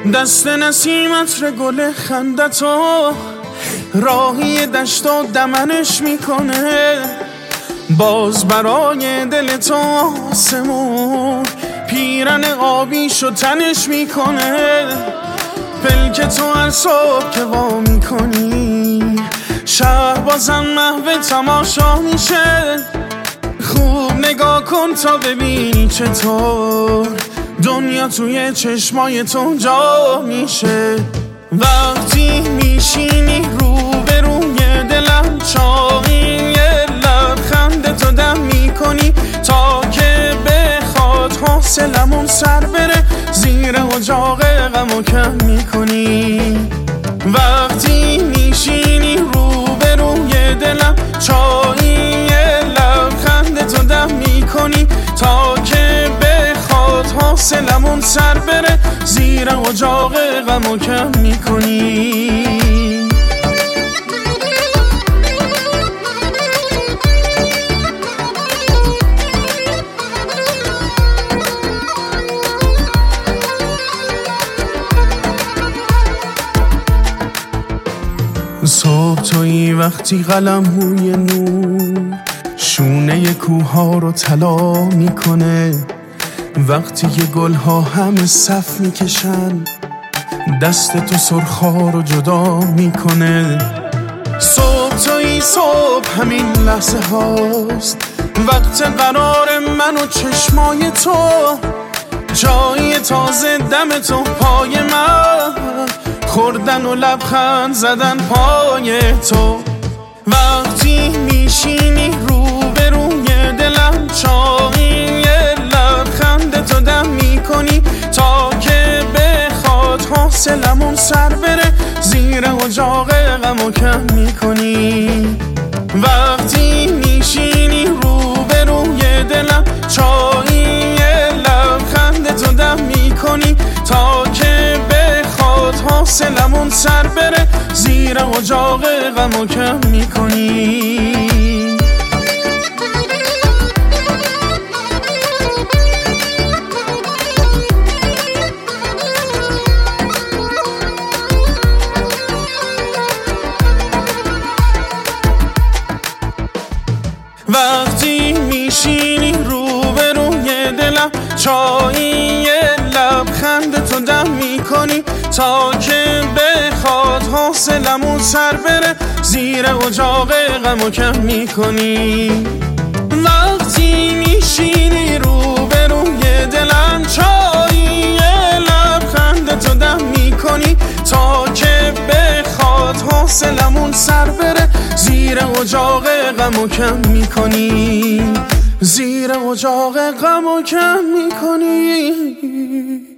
دست نسیم عطر گل خندتو راهی دشت و دمنش میکنه. باز برای دل تو آسمون پیرن آبیشو تنش میکنه. پلک تو هر صبح که وا میکنی شهر بازم محو تماشا میشه. خوب نگاه کن تا ببینی چطور دنیا توی چشمای تو جا میشه. وقتی میشینی روبروی دلم چایی یه لبخند تو دم میکنی تا که بخواد حوصلمون سر بره زیر اجاق غمو کم میکنی. وقتی میشینی روبروی دلم چایی یه لبخند تو دم میکنی تا که بخواد حوصلمون سر بره زیر اجاق غمو کم میکنی. صبح تویی وقتی قلم‌روی نور شونه کوها رو طلا میکنه. وقتی که گلها همه صف میکشن دست تو سرخا رو جدا میکنه. صبح تویی صبح همین لحظه هاست وقت قرار من و چشمای تو جای تازه دم تو پای من خوردن و لبخند زدن پای تو. وقتی میشینی روبروی دلم چایی یه لبخند تو دم میکنی تا که بخواد حوصلمون سر بره زیر اجاق غمو کم میکنی. وقتی میشینی روبروی دلم چایی یه لبخند تو دم میکنی تا که بخواد حوصلمون سر بره زیر اجاق غمو کم میکنی. وقتی میشینی روبروی دلم چایی یه لبخند تو دم میکنی تا که بخواد حوصلمون سر بره زیر اجاق غمو کم میکنی. وقتی میشینی روبروی دلم چایی یه لبخند تو دم میکنی تا که بخواد حوصلمون سر بره زیر اجاق غمو کم میکنی. زیر اجاق غمو کم میکنی.